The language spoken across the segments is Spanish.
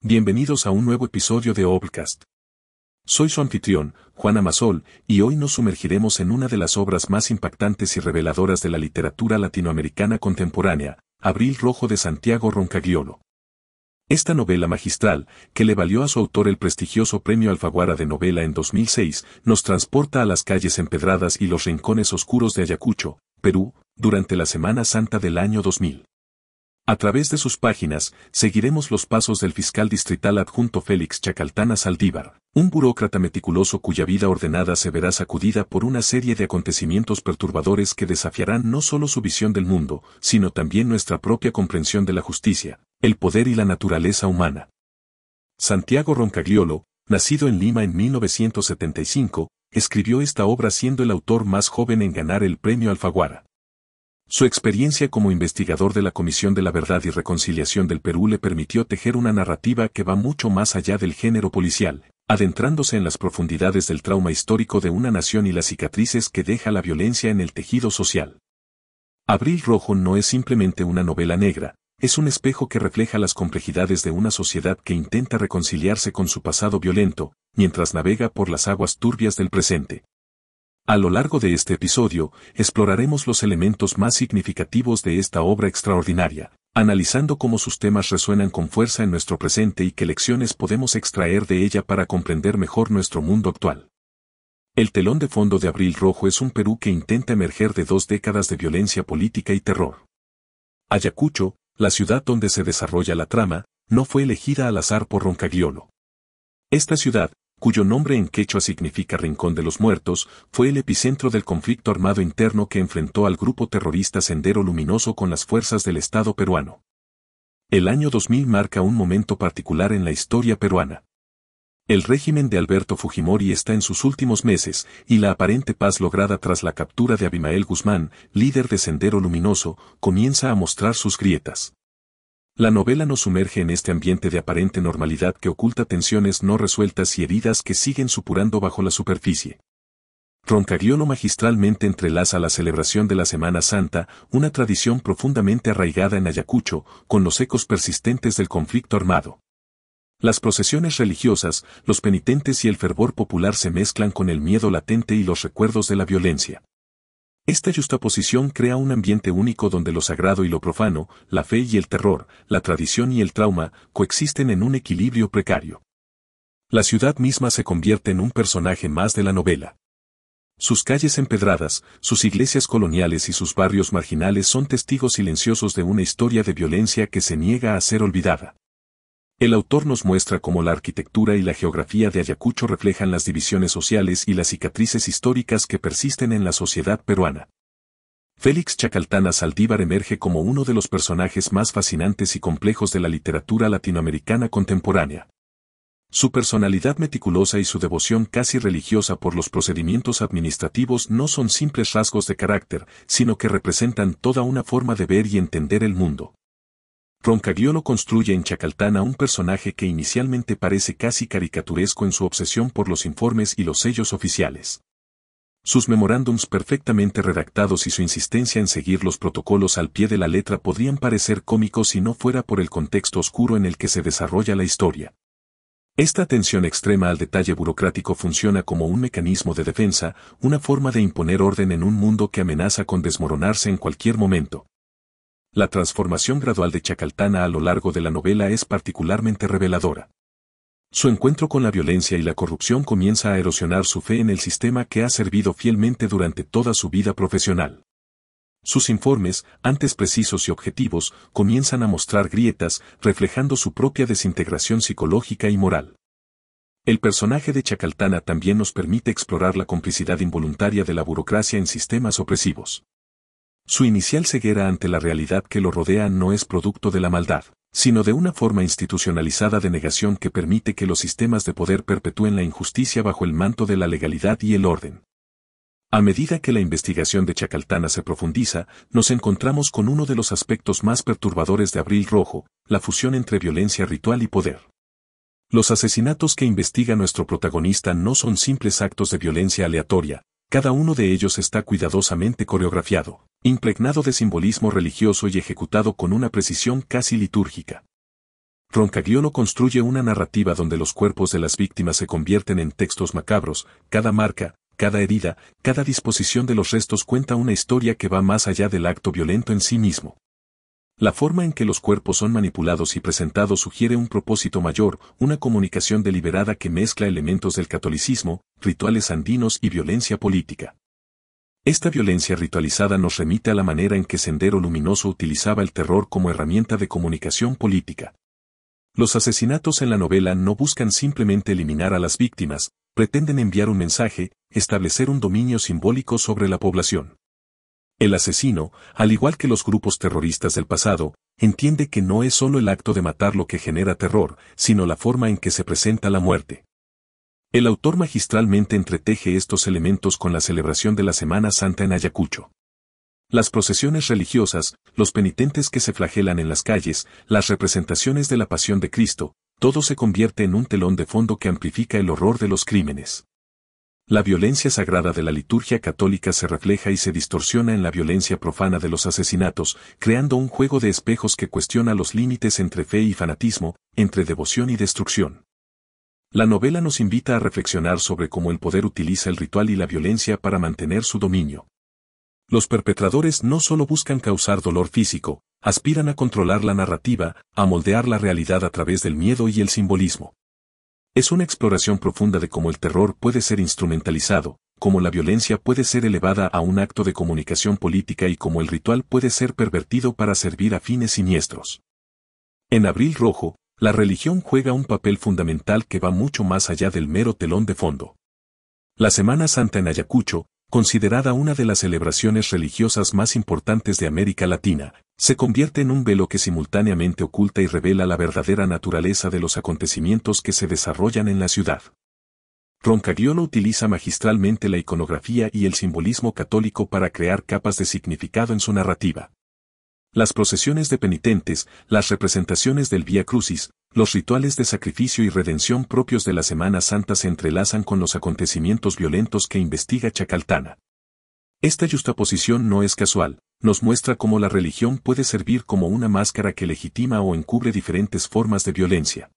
Bienvenidos a un nuevo episodio de Obcast. Soy su anfitrión, Juan Amasol, y hoy nos sumergiremos en una de las obras más impactantes y reveladoras de la literatura latinoamericana contemporánea, Abril Rojo de Santiago Roncagliolo. Esta novela magistral, que le valió a su autor el prestigioso Premio Alfaguara de Novela en 2006, nos transporta a las calles empedradas y los rincones oscuros de Ayacucho, Perú, durante la Semana Santa del año 2000. A través de sus páginas, seguiremos los pasos del fiscal distrital adjunto Félix Chacaltana Saldívar, un burócrata meticuloso cuya vida ordenada se verá sacudida por una serie de acontecimientos perturbadores que desafiarán no solo su visión del mundo, sino también nuestra propia comprensión de la justicia, el poder y la naturaleza humana. Santiago Roncagliolo, nacido en Lima en 1975, escribió esta obra siendo el autor más joven en ganar el Premio Alfaguara. Su experiencia como investigador de la Comisión de la Verdad y Reconciliación del Perú le permitió tejer una narrativa que va mucho más allá del género policial, adentrándose en las profundidades del trauma histórico de una nación y las cicatrices que deja la violencia en el tejido social. Abril Rojo no es simplemente una novela negra, es un espejo que refleja las complejidades de una sociedad que intenta reconciliarse con su pasado violento, mientras navega por las aguas turbias del presente. A lo largo de este episodio, exploraremos los elementos más significativos de esta obra extraordinaria, analizando cómo sus temas resuenan con fuerza en nuestro presente y qué lecciones podemos extraer de ella para comprender mejor nuestro mundo actual. El telón de fondo de Abril Rojo es un Perú que intenta emerger de 2 décadas de violencia política y terror. Ayacucho, la ciudad donde se desarrolla la trama, no fue elegida al azar por Roncagliolo. Esta ciudad, cuyo nombre en quechua significa Rincón de los Muertos, fue el epicentro del conflicto armado interno que enfrentó al grupo terrorista Sendero Luminoso con las fuerzas del Estado peruano. El año 2000 marca un momento particular en la historia peruana. El régimen de Alberto Fujimori está en sus últimos meses, y la aparente paz lograda tras la captura de Abimael Guzmán, líder de Sendero Luminoso, comienza a mostrar sus grietas. La novela nos sumerge en este ambiente de aparente normalidad que oculta tensiones no resueltas y heridas que siguen supurando bajo la superficie. Roncagliolo magistralmente entrelaza la celebración de la Semana Santa, una tradición profundamente arraigada en Ayacucho, con los ecos persistentes del conflicto armado. Las procesiones religiosas, los penitentes y el fervor popular se mezclan con el miedo latente y los recuerdos de la violencia. Esta yuxtaposición crea un ambiente único donde lo sagrado y lo profano, la fe y el terror, la tradición y el trauma, coexisten en un equilibrio precario. La ciudad misma se convierte en un personaje más de la novela. Sus calles empedradas, sus iglesias coloniales y sus barrios marginales son testigos silenciosos de una historia de violencia que se niega a ser olvidada. El autor nos muestra cómo la arquitectura y la geografía de Ayacucho reflejan las divisiones sociales y las cicatrices históricas que persisten en la sociedad peruana. Félix Chacaltana Saldívar emerge como uno de los personajes más fascinantes y complejos de la literatura latinoamericana contemporánea. Su personalidad meticulosa y su devoción casi religiosa por los procedimientos administrativos no son simples rasgos de carácter, sino que representan toda una forma de ver y entender el mundo. Roncagliolo construye en Chacaltana un personaje que inicialmente parece casi caricaturesco en su obsesión por los informes y los sellos oficiales. Sus memorándums perfectamente redactados y su insistencia en seguir los protocolos al pie de la letra podrían parecer cómicos si no fuera por el contexto oscuro en el que se desarrolla la historia. Esta atención extrema al detalle burocrático funciona como un mecanismo de defensa, una forma de imponer orden en un mundo que amenaza con desmoronarse en cualquier momento. La transformación gradual de Chacaltana a lo largo de la novela es particularmente reveladora. Su encuentro con la violencia y la corrupción comienza a erosionar su fe en el sistema que ha servido fielmente durante toda su vida profesional. Sus informes, antes precisos y objetivos, comienzan a mostrar grietas, reflejando su propia desintegración psicológica y moral. El personaje de Chacaltana también nos permite explorar la complicidad involuntaria de la burocracia en sistemas opresivos. Su inicial ceguera ante la realidad que lo rodea no es producto de la maldad, sino de una forma institucionalizada de negación que permite que los sistemas de poder perpetúen la injusticia bajo el manto de la legalidad y el orden. A medida que la investigación de Chacaltana se profundiza, nos encontramos con uno de los aspectos más perturbadores de Abril Rojo, la fusión entre violencia ritual y poder. Los asesinatos que investiga nuestro protagonista no son simples actos de violencia aleatoria, cada uno de ellos está cuidadosamente coreografiado, impregnado de simbolismo religioso y ejecutado con una precisión casi litúrgica. Roncagliolo construye una narrativa donde los cuerpos de las víctimas se convierten en textos macabros, cada marca, cada herida, cada disposición de los restos cuenta una historia que va más allá del acto violento en sí mismo. La forma en que los cuerpos son manipulados y presentados sugiere un propósito mayor, una comunicación deliberada que mezcla elementos del catolicismo, rituales andinos y violencia política. Esta violencia ritualizada nos remite a la manera en que Sendero Luminoso utilizaba el terror como herramienta de comunicación política. Los asesinatos en la novela no buscan simplemente eliminar a las víctimas, pretenden enviar un mensaje, establecer un dominio simbólico sobre la población. El asesino, al igual que los grupos terroristas del pasado, entiende que no es solo el acto de matar lo que genera terror, sino la forma en que se presenta la muerte. El autor magistralmente entreteje estos elementos con la celebración de la Semana Santa en Ayacucho. Las procesiones religiosas, los penitentes que se flagelan en las calles, las representaciones de la Pasión de Cristo, todo se convierte en un telón de fondo que amplifica el horror de los crímenes. La violencia sagrada de la liturgia católica se refleja y se distorsiona en la violencia profana de los asesinatos, creando un juego de espejos que cuestiona los límites entre fe y fanatismo, entre devoción y destrucción. La novela nos invita a reflexionar sobre cómo el poder utiliza el ritual y la violencia para mantener su dominio. Los perpetradores no solo buscan causar dolor físico, aspiran a controlar la narrativa, a moldear la realidad a través del miedo y el simbolismo. Es una exploración profunda de cómo el terror puede ser instrumentalizado, cómo la violencia puede ser elevada a un acto de comunicación política y cómo el ritual puede ser pervertido para servir a fines siniestros. En Abril Rojo, la religión juega un papel fundamental que va mucho más allá del mero telón de fondo. La Semana Santa en Ayacucho, considerada una de las celebraciones religiosas más importantes de América Latina, se convierte en un velo que simultáneamente oculta y revela la verdadera naturaleza de los acontecimientos que se desarrollan en la ciudad. Roncagliolo utiliza magistralmente la iconografía y el simbolismo católico para crear capas de significado en su narrativa. Las procesiones de penitentes, las representaciones del Vía Crucis, los rituales de sacrificio y redención propios de la Semana Santa se entrelazan con los acontecimientos violentos que investiga Chacaltana. Esta yuxtaposición no es casual, nos muestra cómo la religión puede servir como una máscara que legitima o encubre diferentes formas de violencia.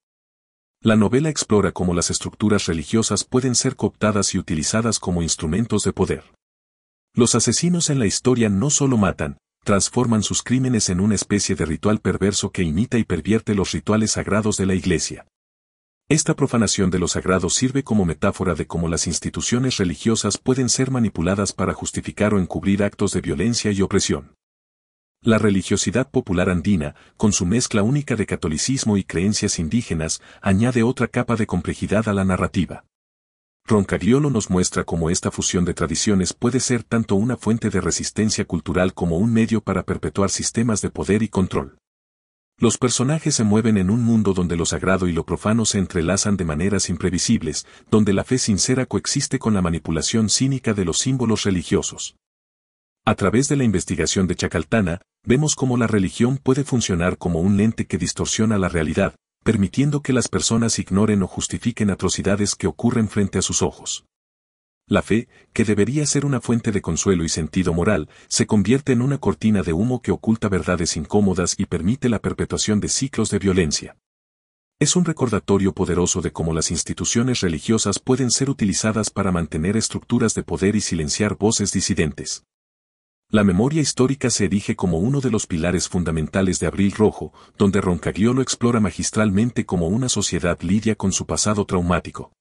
La novela explora cómo las estructuras religiosas pueden ser cooptadas y utilizadas como instrumentos de poder. Los asesinos en la historia no solo matan, transforman sus crímenes en una especie de ritual perverso que imita y pervierte los rituales sagrados de la Iglesia. Esta profanación de lo sagrado sirve como metáfora de cómo las instituciones religiosas pueden ser manipuladas para justificar o encubrir actos de violencia y opresión. La religiosidad popular andina, con su mezcla única de catolicismo y creencias indígenas, añade otra capa de complejidad a la narrativa. Roncagliolo nos muestra cómo esta fusión de tradiciones puede ser tanto una fuente de resistencia cultural como un medio para perpetuar sistemas de poder y control. Los personajes se mueven en un mundo donde lo sagrado y lo profano se entrelazan de maneras imprevisibles, donde la fe sincera coexiste con la manipulación cínica de los símbolos religiosos. A través de la investigación de Chacaltana, vemos cómo la religión puede funcionar como un lente que distorsiona la realidad, permitiendo que las personas ignoren o justifiquen atrocidades que ocurren frente a sus ojos. La fe, que debería ser una fuente de consuelo y sentido moral, se convierte en una cortina de humo que oculta verdades incómodas y permite la perpetuación de ciclos de violencia. Es un recordatorio poderoso de cómo las instituciones religiosas pueden ser utilizadas para mantener estructuras de poder y silenciar voces disidentes. La memoria histórica se erige como uno de los pilares fundamentales de Abril Rojo, donde Roncagliolo explora magistralmente cómo una sociedad lidia con su pasado traumático.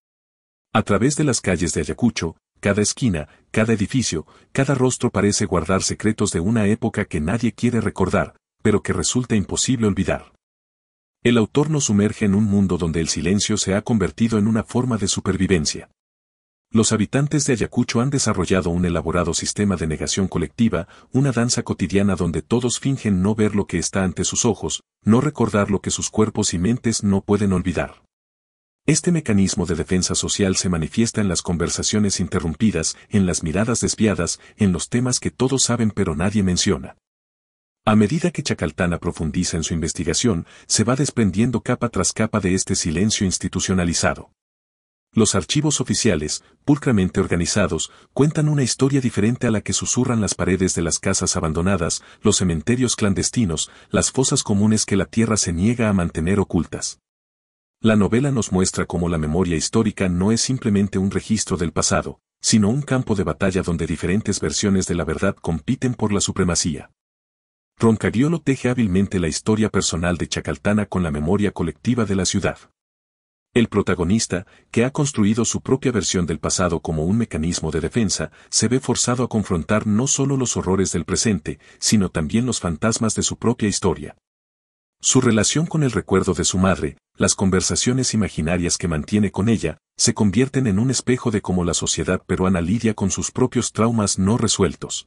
A través de las calles de Ayacucho, cada esquina, cada edificio, cada rostro parece guardar secretos de una época que nadie quiere recordar, pero que resulta imposible olvidar. El autor nos sumerge en un mundo donde el silencio se ha convertido en una forma de supervivencia. Los habitantes de Ayacucho han desarrollado un elaborado sistema de negación colectiva, una danza cotidiana donde todos fingen no ver lo que está ante sus ojos, no recordar lo que sus cuerpos y mentes no pueden olvidar. Este mecanismo de defensa social se manifiesta en las conversaciones interrumpidas, en las miradas desviadas, en los temas que todos saben pero nadie menciona. A medida que Chacaltana profundiza en su investigación, se va desprendiendo capa tras capa de este silencio institucionalizado. Los archivos oficiales, pulcramente organizados, cuentan una historia diferente a la que susurran las paredes de las casas abandonadas, los cementerios clandestinos, las fosas comunes que la tierra se niega a mantener ocultas. La novela nos muestra cómo la memoria histórica no es simplemente un registro del pasado, sino un campo de batalla donde diferentes versiones de la verdad compiten por la supremacía. Roncagliolo teje hábilmente la historia personal de Chacaltana con la memoria colectiva de la ciudad. El protagonista, que ha construido su propia versión del pasado como un mecanismo de defensa, se ve forzado a confrontar no solo los horrores del presente, sino también los fantasmas de su propia historia. Su relación con el recuerdo de su madre, las conversaciones imaginarias que mantiene con ella, se convierten en un espejo de cómo la sociedad peruana lidia con sus propios traumas no resueltos.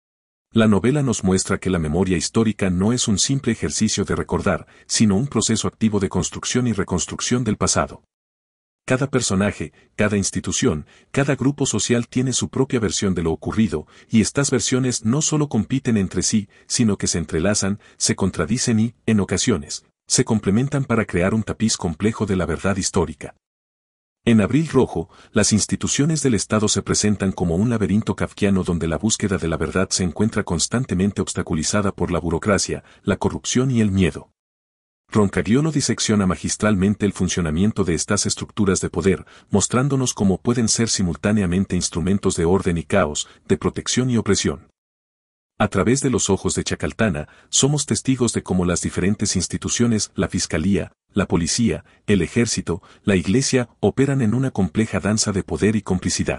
La novela nos muestra que la memoria histórica no es un simple ejercicio de recordar, sino un proceso activo de construcción y reconstrucción del pasado. Cada personaje, cada institución, cada grupo social tiene su propia versión de lo ocurrido, y estas versiones no solo compiten entre sí, sino que se entrelazan, se contradicen y, en ocasiones, se complementan para crear un tapiz complejo de la verdad histórica. En Abril Rojo, las instituciones del Estado se presentan como un laberinto kafkiano donde la búsqueda de la verdad se encuentra constantemente obstaculizada por la burocracia, la corrupción y el miedo. Roncagliolo disecciona magistralmente el funcionamiento de estas estructuras de poder, mostrándonos cómo pueden ser simultáneamente instrumentos de orden y caos, de protección y opresión. A través de los ojos de Chacaltana, somos testigos de cómo las diferentes instituciones, la fiscalía, la policía, el ejército, la iglesia, operan en una compleja danza de poder y complicidad.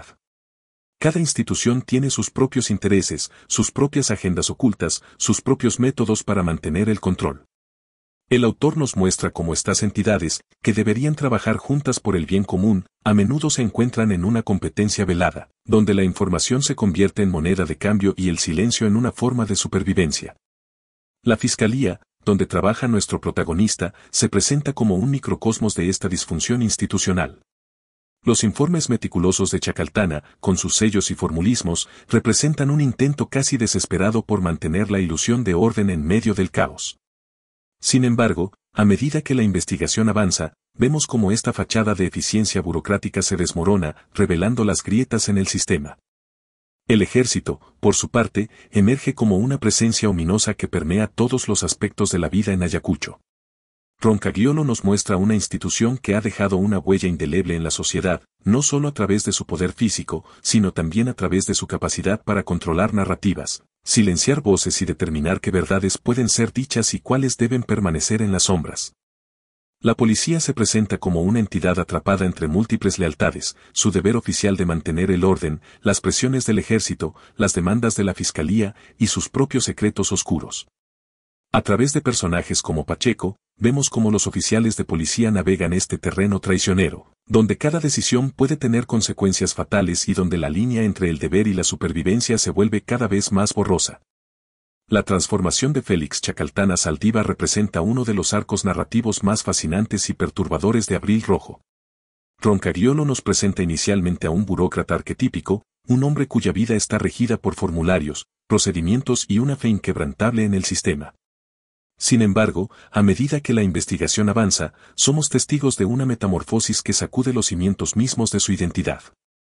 Cada institución tiene sus propios intereses, sus propias agendas ocultas, sus propios métodos para mantener el control. El autor nos muestra cómo estas entidades, que deberían trabajar juntas por el bien común, a menudo se encuentran en una competencia velada, donde la información se convierte en moneda de cambio y el silencio en una forma de supervivencia. La fiscalía, donde trabaja nuestro protagonista, se presenta como un microcosmos de esta disfunción institucional. Los informes meticulosos de Chacaltana, con sus sellos y formulismos, representan un intento casi desesperado por mantener la ilusión de orden en medio del caos. Sin embargo, a medida que la investigación avanza, vemos cómo esta fachada de eficiencia burocrática se desmorona, revelando las grietas en el sistema. El ejército, por su parte, emerge como una presencia ominosa que permea todos los aspectos de la vida en Ayacucho. Roncagliolo nos muestra una institución que ha dejado una huella indeleble en la sociedad, no solo a través de su poder físico, sino también a través de su capacidad para controlar narrativas, silenciar voces y determinar qué verdades pueden ser dichas y cuáles deben permanecer en las sombras. La policía se presenta como una entidad atrapada entre múltiples lealtades, su deber oficial de mantener el orden, las presiones del ejército, las demandas de la fiscalía y sus propios secretos oscuros. A través de personajes como Pacheco, vemos cómo los oficiales de policía navegan este terreno traicionero, donde cada decisión puede tener consecuencias fatales y donde la línea entre el deber y la supervivencia se vuelve cada vez más borrosa. La transformación de Félix Chacaltana Saldívar representa uno de los arcos narrativos más fascinantes y perturbadores de Abril Rojo. Roncagliolo nos presenta inicialmente a un burócrata arquetípico, un hombre cuya vida está regida por formularios, procedimientos y una fe inquebrantable en el sistema. Sin embargo, a medida que la investigación avanza, somos testigos de una metamorfosis que sacude los cimientos mismos de su identidad.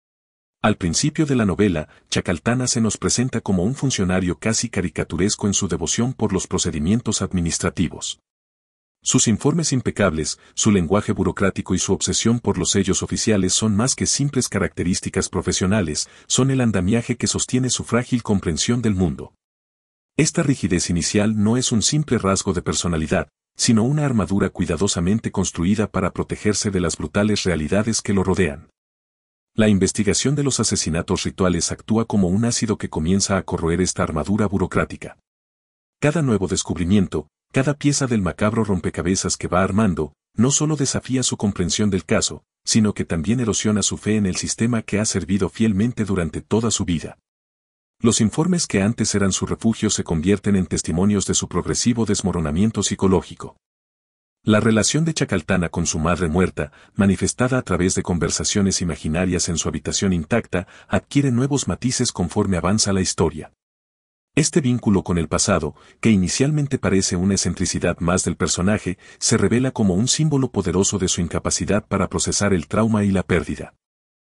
Al principio de la novela, Chacaltana se nos presenta como un funcionario casi caricaturesco en su devoción por los procedimientos administrativos. Sus informes impecables, su lenguaje burocrático y su obsesión por los sellos oficiales son más que simples características profesionales, son el andamiaje que sostiene su frágil comprensión del mundo. Esta rigidez inicial no es un simple rasgo de personalidad, sino una armadura cuidadosamente construida para protegerse de las brutales realidades que lo rodean. La investigación de los asesinatos rituales actúa como un ácido que comienza a corroer esta armadura burocrática. Cada nuevo descubrimiento, cada pieza del macabro rompecabezas que va armando, no solo desafía su comprensión del caso, sino que también erosiona su fe en el sistema que ha servido fielmente durante toda su vida. Los informes que antes eran su refugio se convierten en testimonios de su progresivo desmoronamiento psicológico. La relación de Chacaltana con su madre muerta, manifestada a través de conversaciones imaginarias en su habitación intacta, adquiere nuevos matices conforme avanza la historia. Este vínculo con el pasado, que inicialmente parece una excentricidad más del personaje, se revela como un símbolo poderoso de su incapacidad para procesar el trauma y la pérdida.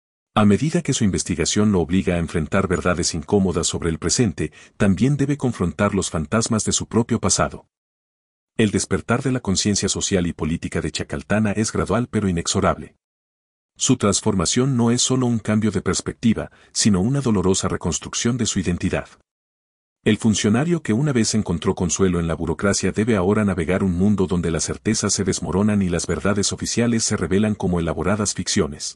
A medida que su investigación lo obliga a enfrentar verdades incómodas sobre el presente, también debe confrontar los fantasmas de su propio pasado. El despertar de la conciencia social y política de Chacaltana es gradual pero inexorable. Su transformación no es solo un cambio de perspectiva, sino una dolorosa reconstrucción de su identidad. El funcionario que una vez encontró consuelo en la burocracia debe ahora navegar un mundo donde las certezas se desmoronan y las verdades oficiales se revelan como elaboradas ficciones.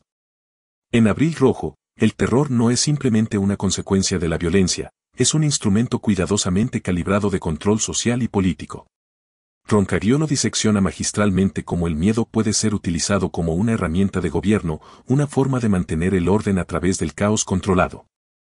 En Abril Rojo, el terror no es simplemente una consecuencia de la violencia, es un instrumento cuidadosamente calibrado de control social y político. Roncagliolo disecciona magistralmente cómo el miedo puede ser utilizado como una herramienta de gobierno, una forma de mantener el orden a través del caos controlado.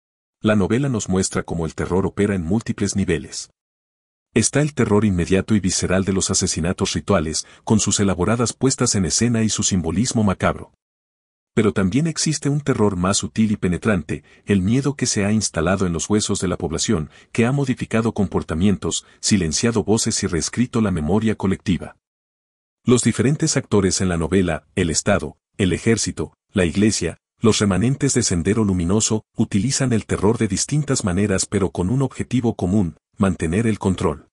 La novela nos muestra cómo el terror opera en múltiples niveles. Está el terror inmediato y visceral de los asesinatos rituales, con sus elaboradas puestas en escena y su simbolismo macabro. Pero también existe un terror más sutil y penetrante, el miedo que se ha instalado en los huesos de la población, que ha modificado comportamientos, silenciado voces y reescrito la memoria colectiva. Los diferentes actores en la novela, el Estado, el ejército, la iglesia, los remanentes de Sendero Luminoso, utilizan el terror de distintas maneras pero con un objetivo común, mantener el control.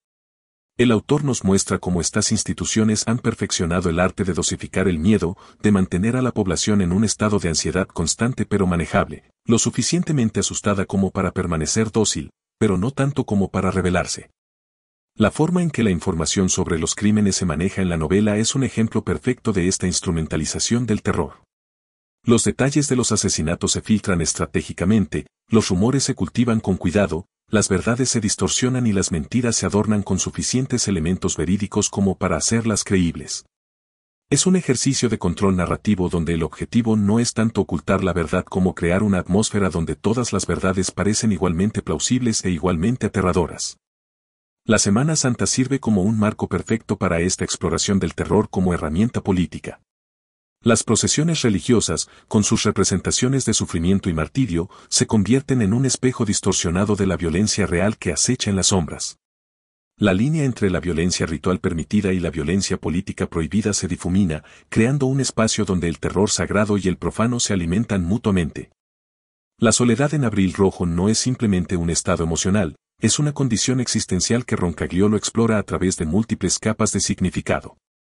El autor nos muestra cómo estas instituciones han perfeccionado el arte de dosificar el miedo, de mantener a la población en un estado de ansiedad constante pero manejable, lo suficientemente asustada como para permanecer dócil, pero no tanto como para rebelarse. La forma en que la información sobre los crímenes se maneja en la novela es un ejemplo perfecto de esta instrumentalización del terror. Los detalles de los asesinatos se filtran estratégicamente, los rumores se cultivan con cuidado, las verdades se distorsionan y las mentiras se adornan con suficientes elementos verídicos como para hacerlas creíbles. Es un ejercicio de control narrativo donde el objetivo no es tanto ocultar la verdad como crear una atmósfera donde todas las verdades parecen igualmente plausibles e igualmente aterradoras. La Semana Santa sirve como un marco perfecto para esta exploración del terror como herramienta política. Las procesiones religiosas, con sus representaciones de sufrimiento y martirio, se convierten en un espejo distorsionado de la violencia real que acecha en las sombras. La línea entre la violencia ritual permitida y la violencia política prohibida se difumina, creando un espacio donde el terror sagrado y el profano se alimentan mutuamente. La soledad en Abril Rojo no es simplemente un estado emocional, es una condición existencial que Roncagliolo explora a través de múltiples capas de significado.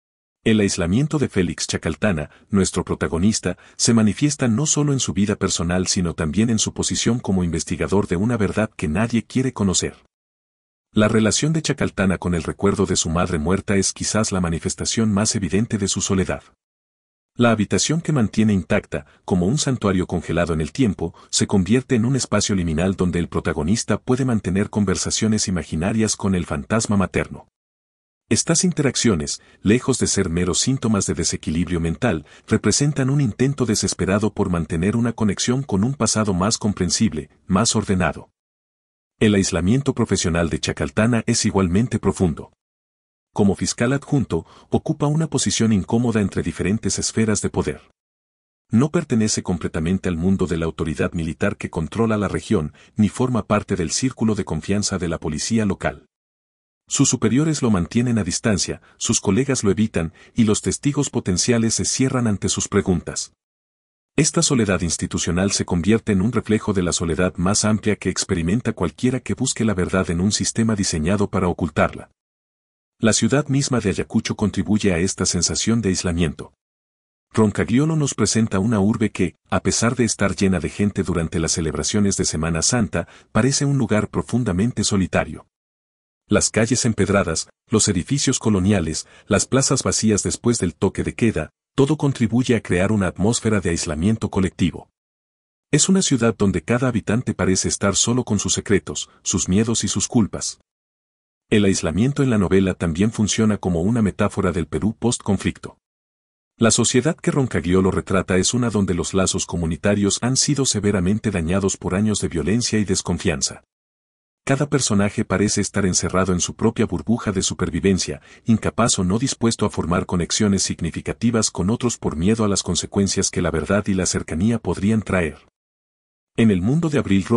El aislamiento de Félix Chacaltana, nuestro protagonista, se manifiesta no solo en su vida personal sino también en su posición como investigador de una verdad que nadie quiere conocer. La relación de Chacaltana con el recuerdo de su madre muerta es quizás la manifestación más evidente de su soledad. La habitación que mantiene intacta, como un santuario congelado en el tiempo, se convierte en un espacio liminal donde el protagonista puede mantener conversaciones imaginarias con el fantasma materno. Estas interacciones, lejos de ser meros síntomas de desequilibrio mental, representan un intento desesperado por mantener una conexión con un pasado más comprensible, más ordenado. El aislamiento profesional de Chacaltana es igualmente profundo. Como fiscal adjunto, ocupa una posición incómoda entre diferentes esferas de poder. No pertenece completamente al mundo de la autoridad militar que controla la región, ni forma parte del círculo de confianza de la policía local. Sus superiores lo mantienen a distancia, sus colegas lo evitan, y los testigos potenciales se cierran ante sus preguntas. Esta soledad institucional se convierte en un reflejo de la soledad más amplia que experimenta cualquiera que busque la verdad en un sistema diseñado para ocultarla. La ciudad misma de Ayacucho contribuye a esta sensación de aislamiento. Roncagliolo nos presenta una urbe que, a pesar de estar llena de gente durante las celebraciones de Semana Santa, parece un lugar profundamente solitario. Las calles empedradas, los edificios coloniales, las plazas vacías después del toque de queda, todo contribuye a crear una atmósfera de aislamiento colectivo. Es una ciudad donde cada habitante parece estar solo con sus secretos, sus miedos y sus culpas. El aislamiento en la novela también funciona como una metáfora del Perú post-conflicto. La sociedad que Roncagliolo retrata es una donde los lazos comunitarios han sido severamente dañados por años de violencia y desconfianza. Cada personaje parece estar encerrado en su propia burbuja de supervivencia, incapaz o no dispuesto a formar conexiones significativas con otros por miedo a las consecuencias que la verdad y la cercanía podrían traer. En el mundo de Abril Rojo,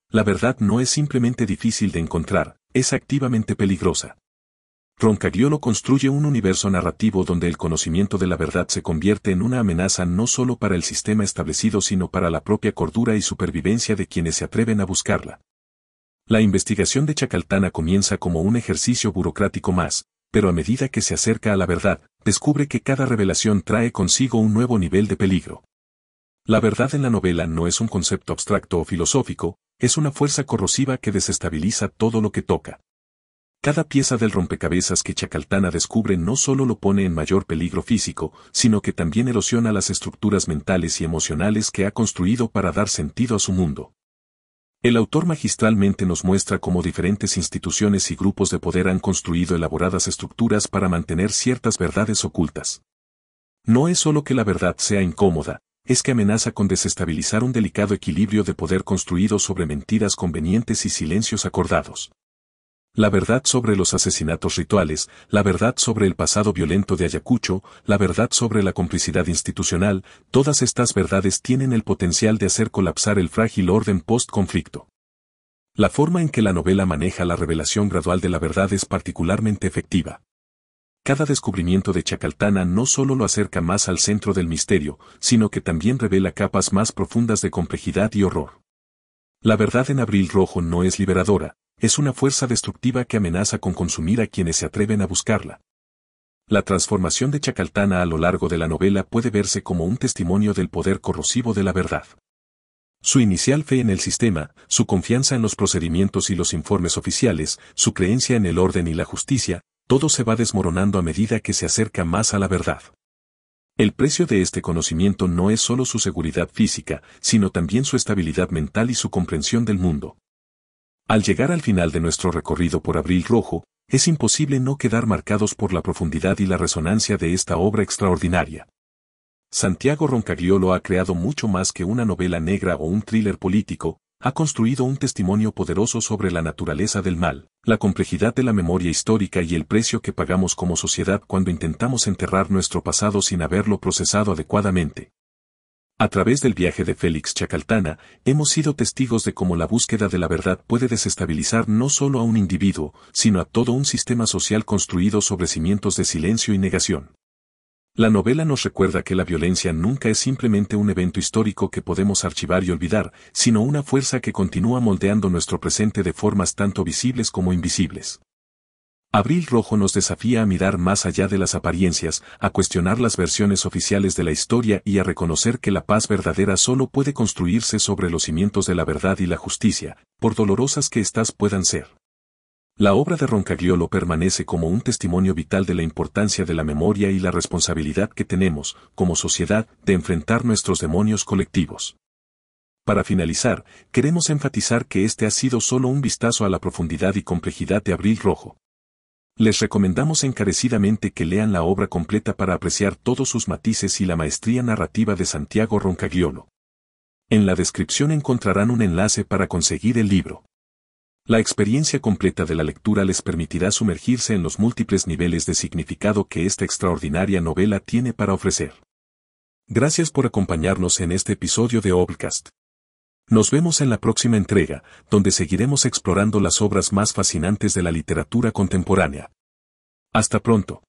La verdad no es simplemente difícil de encontrar, es activamente peligrosa. Roncagliolo construye un universo narrativo donde el conocimiento de la verdad se convierte en una amenaza no solo para el sistema establecido sino para la propia cordura y supervivencia de quienes se atreven a buscarla. La investigación de Chacaltana comienza como un ejercicio burocrático más, pero a medida que se acerca a la verdad, descubre que cada revelación trae consigo un nuevo nivel de peligro. La verdad en la novela no es un concepto abstracto o filosófico, es una fuerza corrosiva que desestabiliza todo lo que toca. Cada pieza del rompecabezas que Chacaltana descubre no solo lo pone en mayor peligro físico, sino que también erosiona las estructuras mentales y emocionales que ha construido para dar sentido a su mundo. El autor magistralmente nos muestra cómo diferentes instituciones y grupos de poder han construido elaboradas estructuras para mantener ciertas verdades ocultas. No es solo que la verdad sea incómoda, es que amenaza con desestabilizar un delicado equilibrio de poder construido sobre mentiras convenientes y silencios acordados. La verdad sobre los asesinatos rituales, la verdad sobre el pasado violento de Ayacucho, la verdad sobre la complicidad institucional, todas estas verdades tienen el potencial de hacer colapsar el frágil orden post-conflicto. La forma en que la novela maneja la revelación gradual de la verdad es particularmente efectiva. Cada descubrimiento de Chacaltana no solo lo acerca más al centro del misterio, sino que también revela capas más profundas de complejidad y horror. La verdad en Abril Rojo no es liberadora, es una fuerza destructiva que amenaza con consumir a quienes se atreven a buscarla. La transformación de Chacaltana a lo largo de la novela puede verse como un testimonio del poder corrosivo de la verdad. Su inicial fe en el sistema, su confianza en los procedimientos y los informes oficiales, su creencia en el orden y la justicia, todo se va desmoronando a medida que se acerca más a la verdad. El precio de este conocimiento no es solo su seguridad física, sino también su estabilidad mental y su comprensión del mundo. Al llegar al final de nuestro recorrido por Abril Rojo, es imposible no quedar marcados por la profundidad y la resonancia de esta obra extraordinaria. Santiago Roncagliolo ha creado mucho más que una novela negra o un thriller político, ha construido un testimonio poderoso sobre la naturaleza del mal, la complejidad de la memoria histórica y el precio que pagamos como sociedad cuando intentamos enterrar nuestro pasado sin haberlo procesado adecuadamente. A través del viaje de Félix Chacaltana, hemos sido testigos de cómo la búsqueda de la verdad puede desestabilizar no solo a un individuo, sino a todo un sistema social construido sobre cimientos de silencio y negación. La novela nos recuerda que la violencia nunca es simplemente un evento histórico que podemos archivar y olvidar, sino una fuerza que continúa moldeando nuestro presente de formas tanto visibles como invisibles. Abril Rojo nos desafía a mirar más allá de las apariencias, a cuestionar las versiones oficiales de la historia y a reconocer que la paz verdadera solo puede construirse sobre los cimientos de la verdad y la justicia, por dolorosas que éstas puedan ser. La obra de Roncagliolo permanece como un testimonio vital de la importancia de la memoria y la responsabilidad que tenemos, como sociedad, de enfrentar nuestros demonios colectivos. Para finalizar, queremos enfatizar que este ha sido solo un vistazo a la profundidad y complejidad de Abril Rojo. Les recomendamos encarecidamente que lean la obra completa para apreciar todos sus matices y la maestría narrativa de Santiago Roncagliolo. En la descripción encontrarán un enlace para conseguir el libro. La experiencia completa de la lectura les permitirá sumergirse en los múltiples niveles de significado que esta extraordinaria novela tiene para ofrecer. Gracias por acompañarnos en este episodio de Obcast. Nos vemos en la próxima entrega, donde seguiremos explorando las obras más fascinantes de la literatura contemporánea. Hasta pronto.